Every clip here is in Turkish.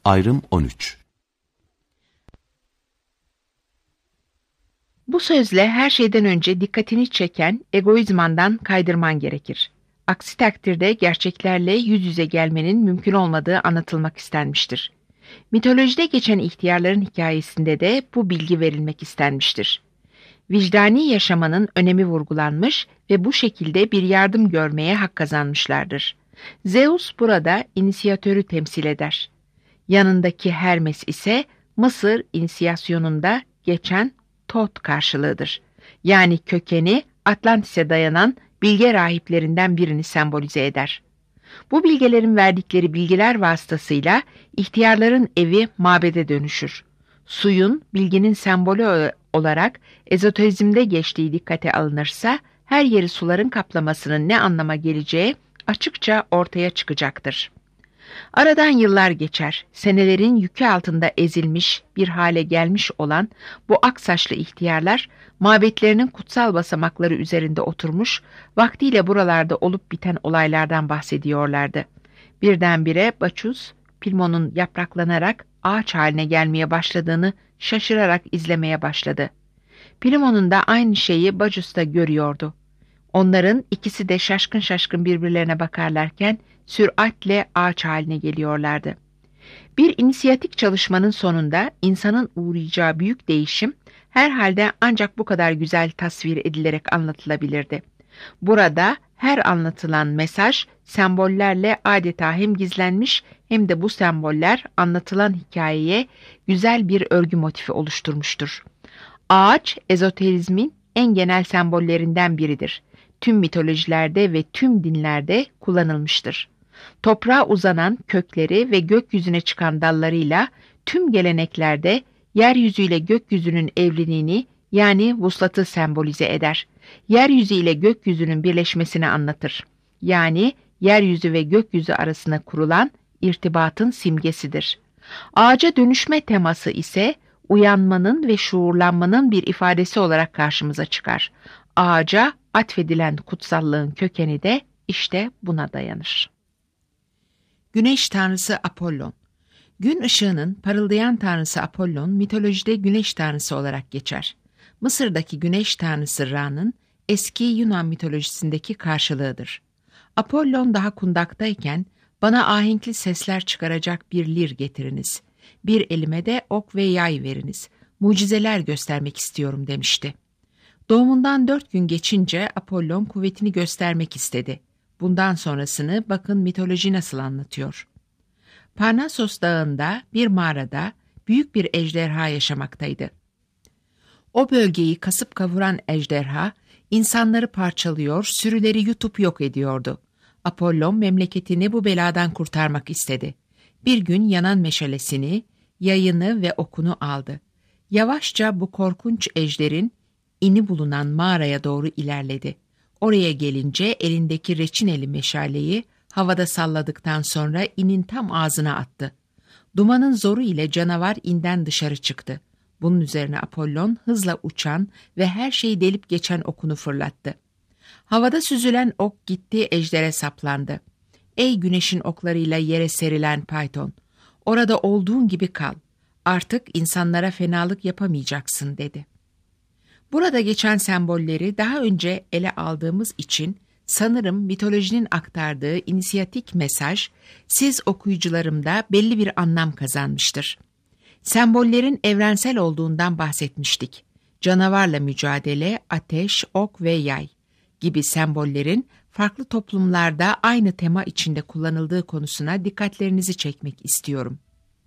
Ayrım 13. Bu sözle her şeyden önce dikkatini çeken egoizmandan kaydırman gerekir. Aksi takdirde gerçeklerle yüz yüze gelmenin mümkün olmadığı anlatılmak istenmiştir. Mitolojide geçen ihtiyarların hikayesinde de bu bilgi verilmek istenmiştir. Vicdani yaşamanın önemi vurgulanmış ve bu şekilde bir yardım görmeye hak kazanmışlardır. Zeus burada inisiyatörü temsil eder. Yanındaki Hermes ise Mısır inisiyasyonunda geçen Tot karşılığıdır. Yani kökeni Atlantis'e dayanan bilge rahiplerinden birini sembolize eder. Bu bilgelerin verdikleri bilgiler vasıtasıyla ihtiyarların evi mabede dönüşür. Suyun bilginin sembolü olarak ezoterizmde geçtiği dikkate alınırsa her yeri suların kaplamasının ne anlama geleceği açıkça ortaya çıkacaktır. Aradan yıllar geçer, senelerin yükü altında ezilmiş bir hale gelmiş olan bu aksaçlı ihtiyarlar, mabetlerinin kutsal basamakları üzerinde oturmuş, vaktiyle buralarda olup biten olaylardan bahsediyorlardı. Birdenbire Bacchus, Pilmon'un yapraklanarak ağaç haline gelmeye başladığını şaşırarak izlemeye başladı. Pilmon'un da aynı şeyi Bacchus da görüyordu. Onların ikisi de şaşkın şaşkın birbirlerine bakarlarken, süratle ağaç haline geliyorlardı. Bir inisiyatik çalışmanın sonunda insanın uğrayacağı büyük değişim herhalde ancak bu kadar güzel tasvir edilerek anlatılabilirdi. Burada her anlatılan mesaj sembollerle adeta hem gizlenmiş hem de bu semboller anlatılan hikayeye güzel bir örgü motifi oluşturmuştur. Ağaç, ezoterizmin en genel sembollerinden biridir. Tüm mitolojilerde ve tüm dinlerde kullanılmıştır. Toprağa uzanan kökleri ve gökyüzüne çıkan dallarıyla tüm geleneklerde yeryüzüyle gökyüzünün evliliğini yani vuslatı sembolize eder. Yeryüzü ile gökyüzünün birleşmesini anlatır. Yani yeryüzü ve gökyüzü arasında kurulan irtibatın simgesidir. Ağaca dönüşme teması ise uyanmanın ve şuurlanmanın bir ifadesi olarak karşımıza çıkar. Ağaca atfedilen kutsallığın kökeni de işte buna dayanır. Güneş tanrısı Apollon. Gün ışığının parıldayan tanrısı Apollon mitolojide güneş tanrısı olarak geçer. Mısır'daki güneş tanrısı Ra'nın eski Yunan mitolojisindeki karşılığıdır. Apollon daha kundaktayken bana ahenkli sesler çıkaracak bir lir getiriniz. Bir elime de ok ve yay veriniz. Mucizeler göstermek istiyorum demişti. Doğumundan 4 gün geçince Apollon kuvvetini göstermek istedi. Bundan sonrasını bakın mitoloji nasıl anlatıyor. Parnassos Dağı'nda bir mağarada büyük bir ejderha yaşamaktaydı. O bölgeyi kasıp kavuran ejderha insanları parçalıyor, sürüleri yutup yok ediyordu. Apollon memleketini bu beladan kurtarmak istedi. Bir gün yanan meşalesini, yayını ve okunu aldı. Yavaşça bu korkunç ejderin ini bulunan mağaraya doğru ilerledi. Oraya gelince elindeki reçineli meşaleyi havada salladıktan sonra inin tam ağzına attı. Dumanın zoru ile canavar inden dışarı çıktı. Bunun üzerine Apollon hızla uçan ve her şeyi delip geçen okunu fırlattı. Havada süzülen ok gitti ejdere saplandı. Ey güneşin oklarıyla yere serilen Python, orada olduğun gibi kal. Artık insanlara fenalık yapamayacaksın dedi. Burada geçen sembolleri daha önce ele aldığımız için sanırım mitolojinin aktardığı inisiyatik mesaj siz okuyucularımda belli bir anlam kazanmıştır. Sembollerin evrensel olduğundan bahsetmiştik. Canavarla mücadele, ateş, ok ve yay gibi sembollerin farklı toplumlarda aynı tema içinde kullanıldığı konusuna dikkatlerinizi çekmek istiyorum.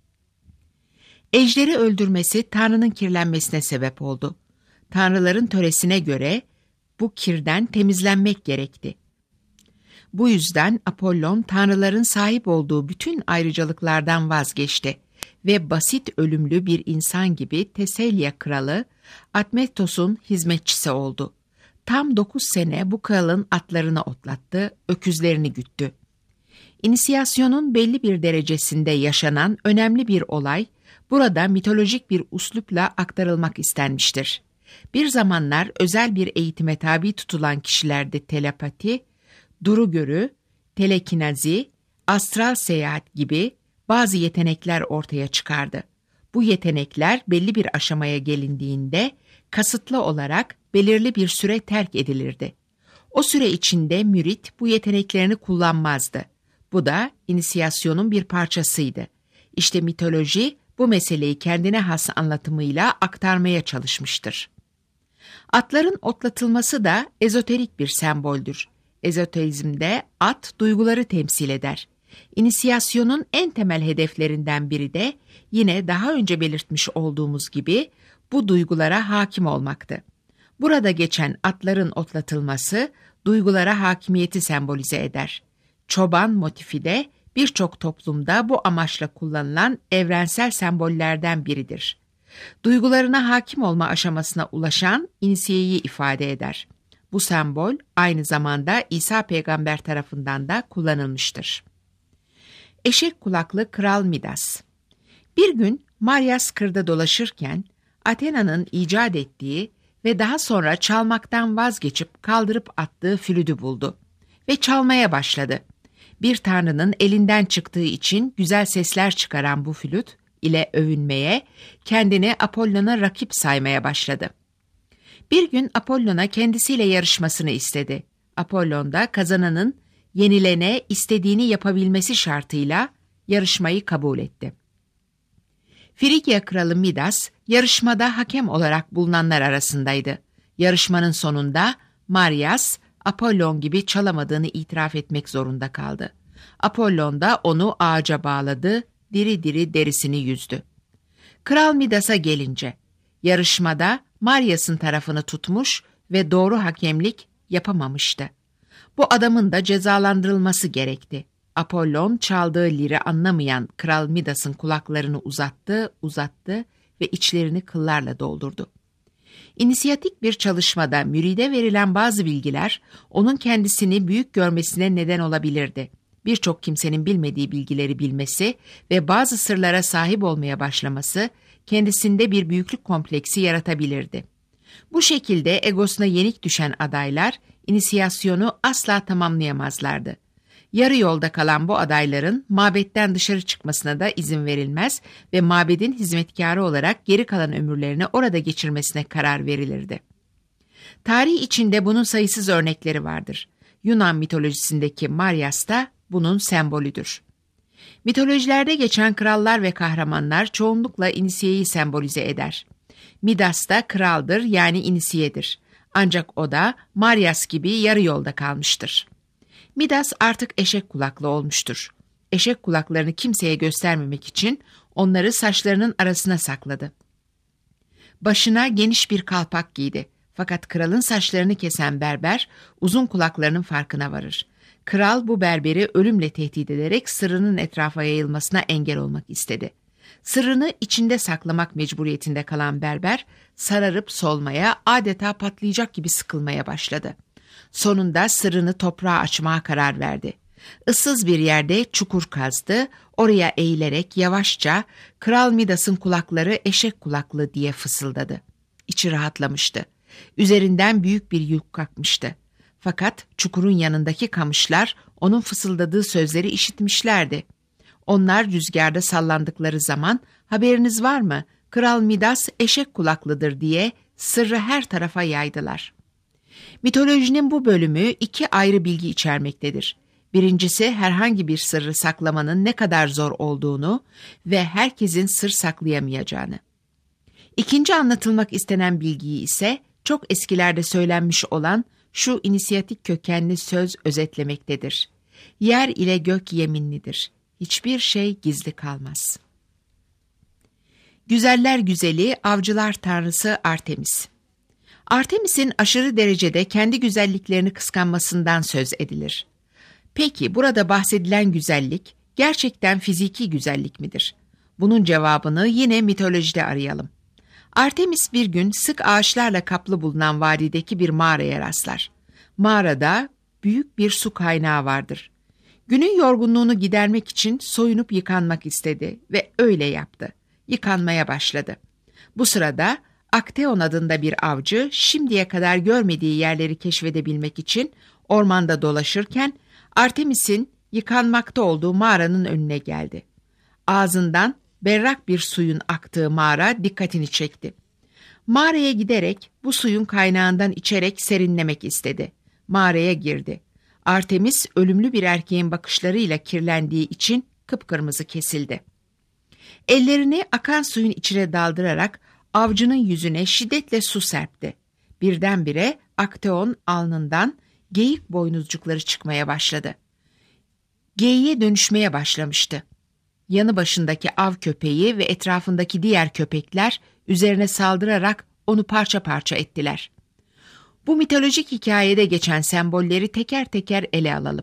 Ejderi öldürmesi Tanrı'nın kirlenmesine sebep oldu. Tanrıların töresine göre bu kirden temizlenmek gerekti. Bu yüzden Apollon tanrıların sahip olduğu bütün ayrıcalıklardan vazgeçti ve basit ölümlü bir insan gibi Teselya kralı Admetos'un hizmetçisi oldu. Tam 9 sene bu kralın atlarını otlattı, öküzlerini güttü. İnisiyasyonun belli bir derecesinde yaşanan önemli bir olay burada mitolojik bir üslupla aktarılmak istenmiştir. Bir zamanlar özel bir eğitime tabi tutulan kişilerde telepati, duru görü, telekinazi, astral seyahat gibi bazı yetenekler ortaya çıkardı. Bu yetenekler belli bir aşamaya gelindiğinde kasıtlı olarak belirli bir süre terk edilirdi. O süre içinde mürit bu yeteneklerini kullanmazdı. Bu da inisiyasyonun bir parçasıydı. İşte mitoloji bu meseleyi kendine has anlatımıyla aktarmaya çalışmıştır. Atların otlatılması da ezoterik bir semboldür. Ezoterizmde at duyguları temsil eder. İnisiyasyonun en temel hedeflerinden biri de yine daha önce belirtmiş olduğumuz gibi bu duygulara hakim olmaktı. Burada geçen atların otlatılması duygulara hakimiyeti sembolize eder. Çoban motifi de birçok toplumda bu amaçla kullanılan evrensel sembollerden biridir. Duygularına hakim olma aşamasına ulaşan inisiyeyi ifade eder. Bu sembol aynı zamanda İsa peygamber tarafından da kullanılmıştır. Eşek kulaklı Kral Midas. Bir gün Maryas kırda dolaşırken Athena'nın icat ettiği ve daha sonra çalmaktan vazgeçip kaldırıp attığı flütü buldu ve çalmaya başladı. Bir tanrının elinden çıktığı için güzel sesler çıkaran bu flüt ile övünmeye, kendini Apollon'a rakip saymaya başladı. Bir gün Apollon'a kendisiyle yarışmasını istedi. Apollon da kazananın yenilene istediğini yapabilmesi şartıyla yarışmayı kabul etti. Frigya kralı Midas yarışmada hakem olarak bulunanlar arasındaydı. Yarışmanın sonunda Maryas, Apollon gibi çalamadığını itiraf etmek zorunda kaldı. Apollon da onu ağaca bağladı, diri diri derisini yüzdü. Kral Midas'a gelince, yarışmada Maryas'ın tarafını tutmuş ve doğru hakemlik yapamamıştı. Bu adamın da cezalandırılması gerekti. Apollon çaldığı liri anlamayan Kral Midas'ın kulaklarını uzattı ve içlerini kıllarla doldurdu. İnisiyatik bir çalışmada müride verilen bazı bilgiler onun kendisini büyük görmesine neden olabilirdi. Birçok kimsenin bilmediği bilgileri bilmesi ve bazı sırlara sahip olmaya başlaması kendisinde bir büyüklük kompleksi yaratabilirdi. Bu şekilde egosuna yenik düşen adaylar inisiyasyonu asla tamamlayamazlardı. Yarı yolda kalan bu adayların mabetten dışarı çıkmasına da izin verilmez ve mabedin hizmetkarı olarak geri kalan ömürlerini orada geçirmesine karar verilirdi. Tarih içinde bunun sayısız örnekleri vardır. Yunan mitolojisindeki Maryas da bunun sembolüdür. Mitolojilerde geçen krallar ve kahramanlar çoğunlukla inisiyeyi sembolize eder. Midas da kraldır, yani inisiyedir. Ancak o da Maryas gibi yarı yolda kalmıştır. Midas artık eşek kulaklı olmuştur. Eşek kulaklarını kimseye göstermemek için onları saçlarının arasına sakladı. Başına geniş bir kalpak giydi. Fakat kralın saçlarını kesen berber uzun kulaklarının farkına varır. Kral bu berberi ölümle tehdit ederek sırrının etrafa yayılmasına engel olmak istedi. Sırrını içinde saklamak mecburiyetinde kalan berber sararıp solmaya, adeta patlayacak gibi sıkılmaya başladı. Sonunda sırrını toprağa açmaya karar verdi. Issız bir yerde çukur kazdı, oraya eğilerek yavaşça Kral Midas'ın kulakları eşek kulaklı diye fısıldadı. İçi rahatlamıştı. Üzerinden büyük bir yük kalkmıştı. Fakat çukurun yanındaki kamışlar onun fısıldadığı sözleri işitmişlerdi. Onlar rüzgarda sallandıkları zaman "Haberiniz var mı? Kral Midas eşek kulaklıdır" diye sırrı her tarafa yaydılar. Mitolojinin bu bölümü iki ayrı bilgi içermektedir. Birincisi herhangi bir sırrı saklamanın ne kadar zor olduğunu ve herkesin sır saklayamayacağını. İkinci anlatılmak istenen bilgiyi ise çok eskilerde söylenmiş olan şu inisiyatik kökenli söz özetlemektedir. Yer ile gök yeminlidir. Hiçbir şey gizli kalmaz. Güzeller güzeli, avcılar tanrısı Artemis. Artemis'in aşırı derecede kendi güzelliklerini kıskanmasından söz edilir. Peki burada bahsedilen güzellik gerçekten fiziki güzellik midir? Bunun cevabını yine mitolojide arayalım. Artemis bir gün sık ağaçlarla kaplı bulunan vadideki bir mağaraya rastlar. Mağarada büyük bir su kaynağı vardır. Günün yorgunluğunu gidermek için soyunup yıkanmak istedi ve öyle yaptı. Yıkanmaya başladı. Bu sırada Akteon adında bir avcı şimdiye kadar görmediği yerleri keşfedebilmek için ormanda dolaşırken Artemis'in yıkanmakta olduğu mağaranın önüne geldi. Ağzından berrak bir suyun aktığı mağara dikkatini çekti. Mağaraya giderek bu suyun kaynağından içerek serinlemek istedi. Mağaraya girdi. Artemis ölümlü bir erkeğin bakışlarıyla kirlendiği için kıpkırmızı kesildi. Ellerini akan suyun içine daldırarak avcının yüzüne şiddetle su serpti. Birdenbire Akteon alnından geyik boynuzcukları çıkmaya başladı. Geyiğe dönüşmeye başlamıştı. Yanı başındaki av köpeği ve etrafındaki diğer köpekler üzerine saldırarak onu parça parça ettiler. Bu mitolojik hikayede geçen sembolleri teker teker ele alalım.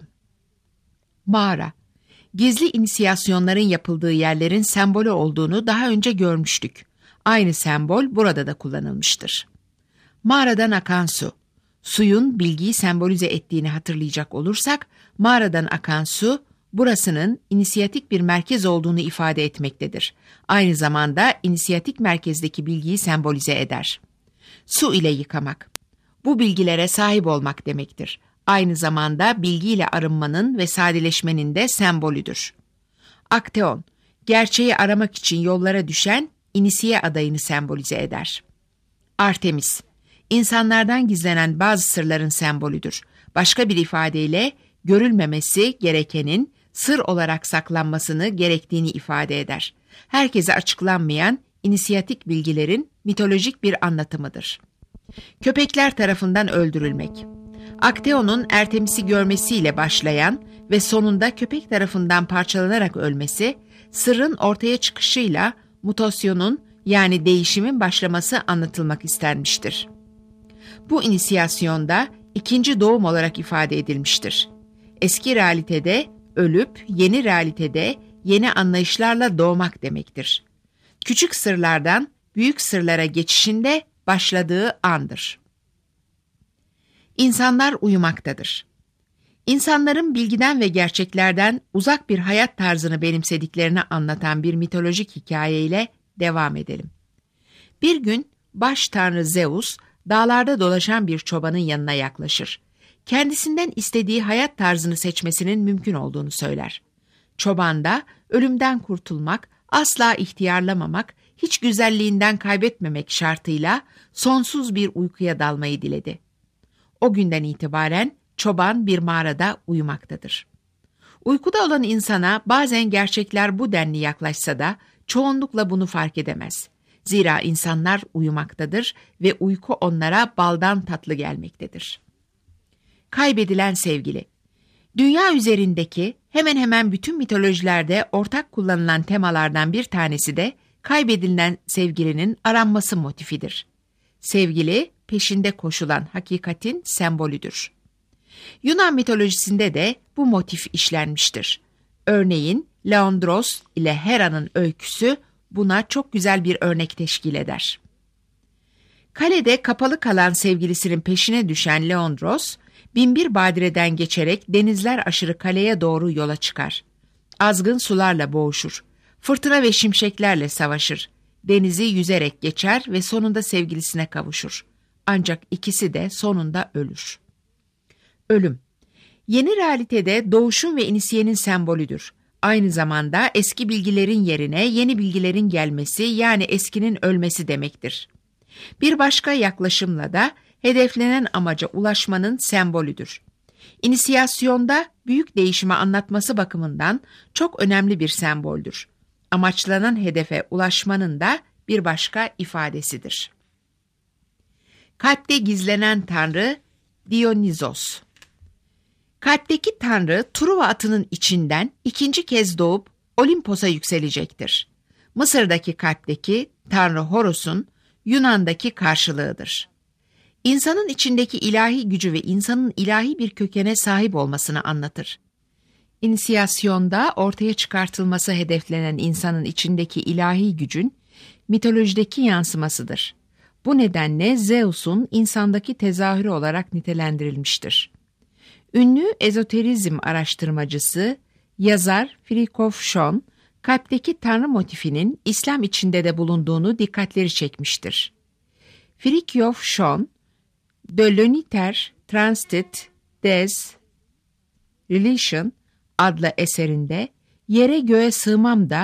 Mağara, gizli inisiyasyonların yapıldığı yerlerin sembolü olduğunu daha önce görmüştük. Aynı sembol burada da kullanılmıştır. Mağaradan akan su. Suyun bilgiyi sembolize ettiğini hatırlayacak olursak, mağaradan akan su, burasının inisiyatik bir merkez olduğunu ifade etmektedir. Aynı zamanda inisiyatik merkezdeki bilgiyi sembolize eder. Su ile yıkamak. Bu bilgilere sahip olmak demektir. Aynı zamanda bilgiyle arınmanın ve sadeleşmenin de sembolüdür. Akteon, gerçeği aramak için yollara düşen inisiye adayını sembolize eder. Artemis, insanlardan gizlenen bazı sırların sembolüdür. Başka bir ifadeyle görülmemesi gerekenin sır olarak saklanmasını gerektiğini ifade eder. Herkese açıklanmayan inisiyatik bilgilerin mitolojik bir anlatımıdır. Köpekler tarafından öldürülmek. Akteon'un Artemis'i görmesiyle başlayan ve sonunda köpek tarafından parçalanarak ölmesi, sırrın ortaya çıkışıyla mutasyonun yani değişimin başlaması anlatılmak istenmiştir. Bu inisiyasyonda ikinci doğum olarak ifade edilmiştir. Eski realitede ölüp yeni realitede yeni anlayışlarla doğmak demektir. Küçük sırlardan büyük sırlara geçişinde başladığı andır. İnsanlar uyumaktadır. İnsanların bilgiden ve gerçeklerden uzak bir hayat tarzını benimsediklerini anlatan bir mitolojik hikayeyle devam edelim. Bir gün baş tanrı Zeus, dağlarda dolaşan bir çobanın yanına yaklaşır. Kendisinden istediği hayat tarzını seçmesinin mümkün olduğunu söyler. Çoban da ölümden kurtulmak, asla ihtiyarlamamak, hiç güzelliğinden kaybetmemek şartıyla sonsuz bir uykuya dalmayı diledi. O günden itibaren çoban bir mağarada uyumaktadır. Uykuda olan insana bazen gerçekler bu denli yaklaşsa da çoğunlukla bunu fark edemez. Zira insanlar uyumaktadır ve uyku onlara baldan tatlı gelmektedir. Kaybedilen sevgili. Dünya üzerindeki hemen hemen bütün mitolojilerde ortak kullanılan temalardan bir tanesi de kaybedilen sevgilinin aranması motifidir. Sevgili, peşinde koşulan hakikatin sembolüdür. Yunan mitolojisinde de bu motif işlenmiştir. Örneğin Leandros ile Hera'nın öyküsü buna çok güzel bir örnek teşkil eder. Kalede kapalı kalan sevgilisinin peşine düşen Leandros, binbir badireden geçerek denizler aşırı kaleye doğru yola çıkar. Azgın sularla boğuşur, fırtına ve şimşeklerle savaşır, denizi yüzerek geçer ve sonunda sevgilisine kavuşur. Ancak ikisi de sonunda ölür. Ölüm, yeni realitede doğuşun ve inisiyenin sembolüdür. Aynı zamanda eski bilgilerin yerine yeni bilgilerin gelmesi yani eskinin ölmesi demektir. Bir başka yaklaşımla da hedeflenen amaca ulaşmanın sembolüdür. İnisiyasyonda büyük değişimi anlatması bakımından çok önemli bir semboldür. Amaçlanan hedefe ulaşmanın da bir başka ifadesidir. Kalpte gizlenen tanrı Dionysos. Kalpteki tanrı Truva atının içinden ikinci kez doğup Olimpos'a yükselecektir. Mısır'daki kalpteki tanrı Horus'un Yunan'daki karşılığıdır. İnsanın içindeki ilahi gücü ve insanın ilahi bir kökene sahip olmasını anlatır. İnisiyasyonda ortaya çıkartılması hedeflenen insanın içindeki ilahi gücün mitolojideki yansımasıdır. Bu nedenle Zeus'un insandaki tezahürü olarak nitelendirilmiştir. Ünlü ezoterizm araştırmacısı, yazar Frithjof Schuon, kalpteki tanrı motifinin İslam içinde de bulunduğunu dikkatleri çekmiştir. Frithjof Schuon, De l'unitaire transit des Religion adlı eserinde yere göğe sığmam da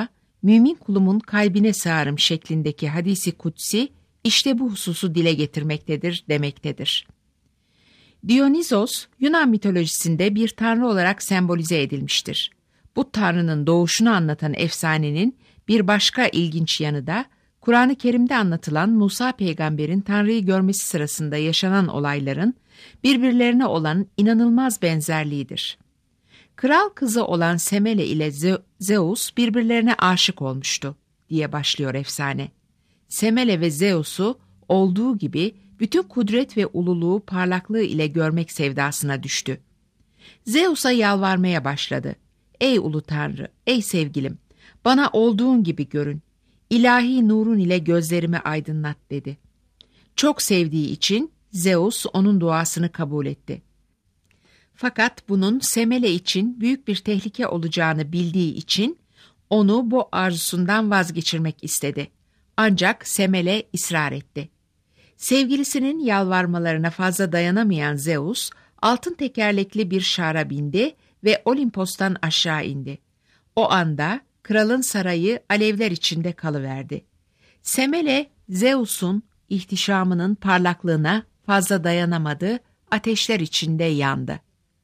mümin kulumun kalbine sığarım şeklindeki hadisi kutsi işte bu hususu dile getirmektedir demektedir. Dionizos, Yunan mitolojisinde bir tanrı olarak sembolize edilmiştir. Bu tanrının doğuşunu anlatan efsanenin bir başka ilginç yanı da Kur'an-ı Kerim'de anlatılan Musa peygamberin Tanrı'yı görmesi sırasında yaşanan olayların birbirlerine olan inanılmaz benzerliğidir. Kral kızı olan Semele ile Zeus birbirlerine aşık olmuştu diye başlıyor efsane. Semele ve Zeus'u olduğu gibi bütün kudret ve ululuğu parlaklığı ile görmek sevdasına düştü. Zeus'a yalvarmaya başladı. Ey ulu tanrı, ey sevgilim, bana olduğun gibi görün. İlahi nurun ile gözlerimi aydınlat dedi. Çok sevdiği için Zeus onun duasını kabul etti. Fakat bunun Semele için büyük bir tehlike olacağını bildiği için onu bu arzusundan vazgeçirmek istedi. Ancak Semele ısrar etti. Sevgilisinin yalvarmalarına fazla dayanamayan Zeus, altın tekerlekli bir şara bindi ve Olimpos'tan aşağı indi. O anda kralın sarayı alevler içinde kalıverdi. Semele, Zeus'un ihtişamının parlaklığına fazla dayanamadı, ateşler içinde yandı.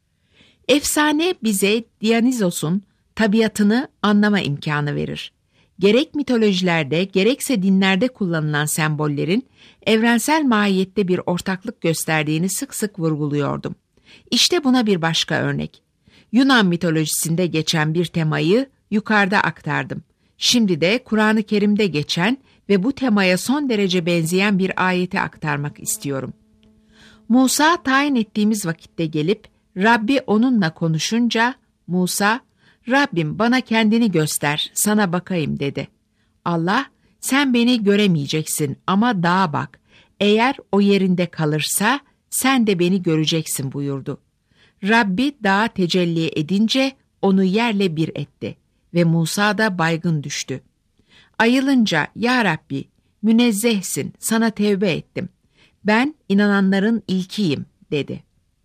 Efsane bize Dionizos'un tabiatını anlama imkanı verir. Gerek mitolojilerde gerekse dinlerde kullanılan sembollerin evrensel mahiyette bir ortaklık gösterdiğini sık sık vurguluyordum. İşte buna bir başka örnek. Yunan mitolojisinde geçen bir temayı yukarıda aktardım. Şimdi de Kur'an-ı Kerim'de geçen ve bu temaya son derece benzeyen bir ayeti aktarmak istiyorum. Musa tayin ettiğimiz vakitte gelip Rabbi onunla konuşunca Musa, Rabbim bana kendini göster, sana bakayım dedi. Allah, sen beni göremeyeceksin ama dağa bak. Eğer o yerinde kalırsa sen de beni göreceksin buyurdu. Rabbi dağa tecelli edince onu yerle bir etti ve Musa da baygın düştü. Ayılınca ya Rabbi münezzehsin, sana tevbe ettim. Ben inananların ilkiyim dedi.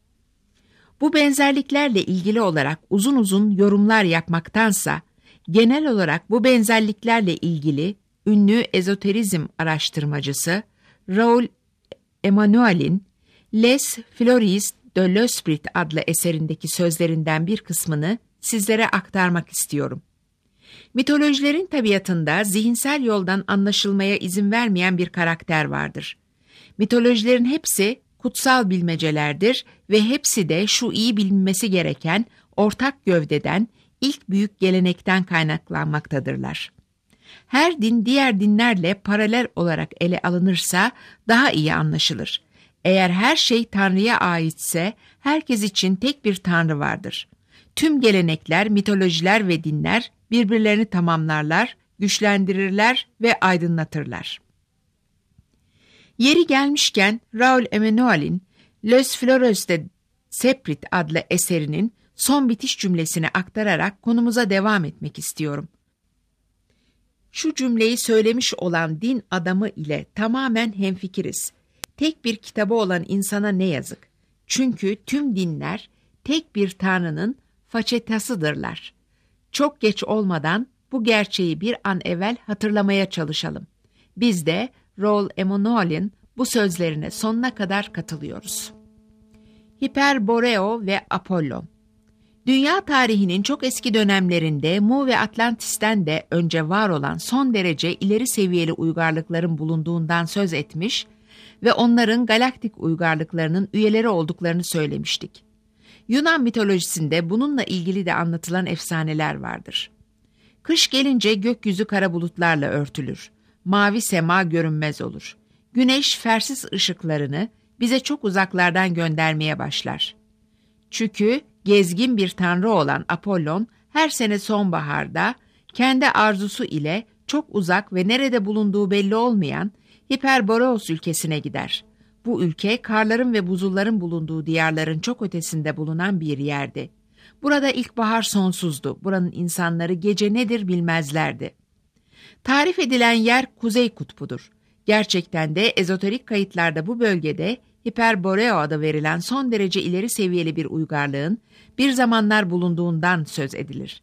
Bu benzerliklerle ilgili olarak uzun uzun yorumlar yapmaktansa genel olarak bu benzerliklerle ilgili ünlü ezoterizm araştırmacısı Raoul Emanuel'in Les Fleurs de l'Esprit adlı eserindeki sözlerinden bir kısmını sizlere aktarmak istiyorum. Mitolojilerin tabiatında zihinsel yoldan anlaşılmaya izin vermeyen bir karakter vardır. Mitolojilerin hepsi kutsal bilmecelerdir ve hepsi de şu iyi bilinmesi gereken ortak gövdeden, ilk büyük gelenekten kaynaklanmaktadırlar. Her din diğer dinlerle paralel olarak ele alınırsa daha iyi anlaşılır. Eğer her şey Tanrı'ya aitse herkes için tek bir Tanrı vardır. Tüm gelenekler, mitolojiler ve dinler birbirlerini tamamlarlar, güçlendirirler ve aydınlatırlar. Yeri gelmişken Raoul Emanuel'in Les Fleurs de l'Esprit adlı eserinin son bitiş cümlesini aktararak konumuza devam etmek istiyorum. Şu cümleyi söylemiş olan din adamı ile tamamen hemfikiriz. Tek bir kitabı olan insana ne yazık. Çünkü tüm dinler tek bir Tanrı'nın façetasıdırlar. Çok geç olmadan bu gerçeği bir an evvel hatırlamaya çalışalım. Biz de Raoul Emanuel'in bu sözlerine sonuna kadar katılıyoruz. Hiperboreo ve Apollon. Dünya tarihinin çok eski dönemlerinde Mu ve Atlantis'ten de önce var olan son derece ileri seviyeli uygarlıkların bulunduğundan söz etmiş ve onların galaktik uygarlıklarının üyeleri olduklarını söylemiştik. Yunan mitolojisinde bununla ilgili de anlatılan efsaneler vardır. Kış gelince gökyüzü kara bulutlarla örtülür. Mavi sema görünmez olur. Güneş fersiz ışıklarını bize çok uzaklardan göndermeye başlar. Çünkü gezgin bir tanrı olan Apollon her sene sonbaharda kendi arzusu ile çok uzak ve nerede bulunduğu belli olmayan Hiperboreos ülkesine gider. Bu ülke karların ve buzulların bulunduğu diyarların çok ötesinde bulunan bir yerdi. Burada ilkbahar sonsuzdu. Buranın insanları gece nedir bilmezlerdi. Tarif edilen yer Kuzey Kutbu'dur. Gerçekten de ezoterik kayıtlarda bu bölgede Hiperboreo adı verilen son derece ileri seviyeli bir uygarlığın bir zamanlar bulunduğundan söz edilir.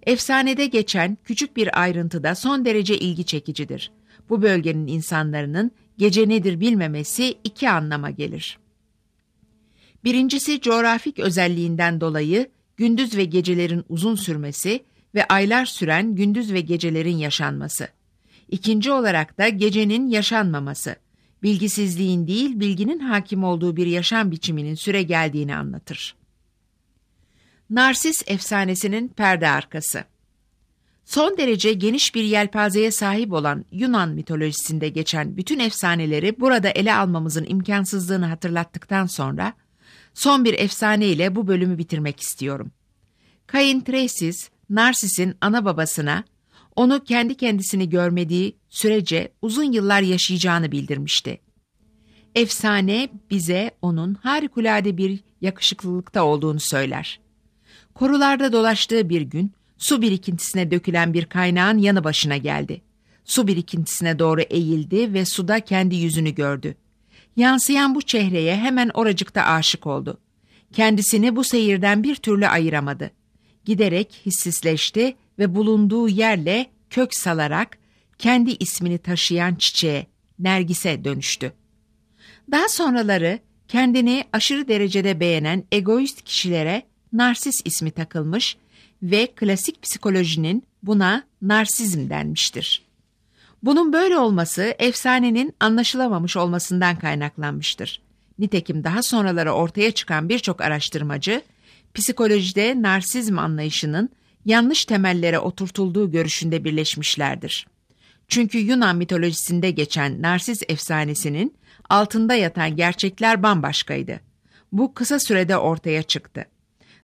Efsanede geçen küçük bir ayrıntı da son derece ilgi çekicidir. Bu bölgenin insanların gece nedir bilmemesi iki anlama gelir. Birincisi coğrafik özelliğinden dolayı gündüz ve gecelerin uzun sürmesi ve aylar süren gündüz ve gecelerin yaşanması. İkinci olarak da gecenin yaşanmaması, bilgisizliğin değil bilginin hakim olduğu bir yaşam biçiminin süre geldiğini anlatır. Narsis efsanesinin perde arkası. Son derece geniş bir yelpazeye sahip olan Yunan mitolojisinde geçen bütün efsaneleri burada ele almamızın imkansızlığını hatırlattıktan sonra son bir efsane ile bu bölümü bitirmek istiyorum. Kain-Thresis, Narsis'in ana babasına onu kendi kendisini görmediği sürece uzun yıllar yaşayacağını bildirmişti. Efsane bize onun harikulade bir yakışıklılıkta olduğunu söyler. Korularda dolaştığı bir gün su birikintisine dökülen bir kaynağın yanı başına geldi. Su birikintisine doğru eğildi ve suda kendi yüzünü gördü. Yansıyan bu çehreye hemen oracıkta aşık oldu. Kendisini bu seyirden bir türlü ayıramadı. Giderek hissizleşti ve bulunduğu yerle kök salarak kendi ismini taşıyan çiçeğe, Nergis'e dönüştü. Daha sonraları kendini aşırı derecede beğenen egoist kişilere Narsis ismi takılmış ve klasik psikolojinin buna narsizm denmiştir. Bunun böyle olması efsanenin anlaşılamamış olmasından kaynaklanmıştır. Nitekim daha sonraları ortaya çıkan birçok araştırmacı, psikolojide narsizm anlayışının yanlış temellere oturtulduğu görüşünde birleşmişlerdir. Çünkü Yunan mitolojisinde geçen Narsis efsanesinin altında yatan gerçekler bambaşkaydı. Bu kısa sürede ortaya çıktı.